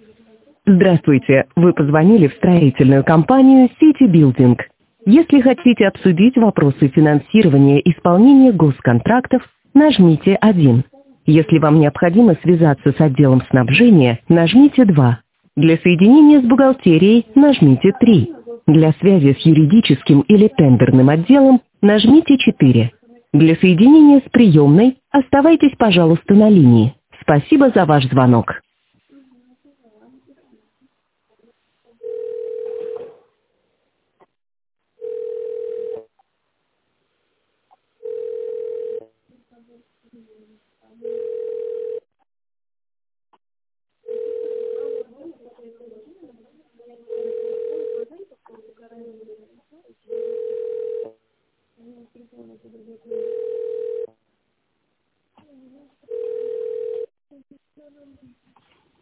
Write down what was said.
Здравствуйте, вы позвонили в строительную компанию City Building. Если хотите обсудить вопросы финансирования исполнения госконтрактов, нажмите 1. Если вам необходимо связаться с отделом снабжения, нажмите 2. Для соединения с бухгалтерией нажмите 3. Для связи с юридическим или тендерным отделом нажмите 4. Для соединения с приемной оставайтесь, пожалуйста, на линии. Спасибо за ваш звонок.